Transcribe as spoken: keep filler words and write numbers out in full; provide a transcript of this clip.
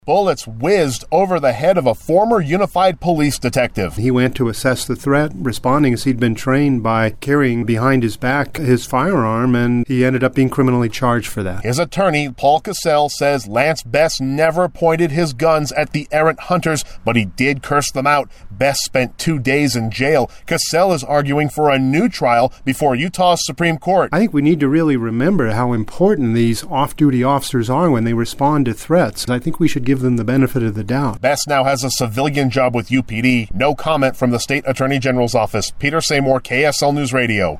Bullets whizzed over the head of a former Unified Police detective. He went to assess the threat, responding as he'd been trained by carrying behind his back his firearm, and he ended up being criminally charged for that. His attorney, Paul Cassell, says Lance Best never pointed his guns at the errant hunters, but he did curse them out. Best spent two days in jail. Cassell is arguing for a new trial before Utah's Supreme Court. I think we need to really remember how important these off-duty officers are when they respond to threats. I think we should give them the benefit of the doubt. Best now has a civilian job with U P D. No comment from the State Attorney General's office. Peter Seymour, K S L News Radio.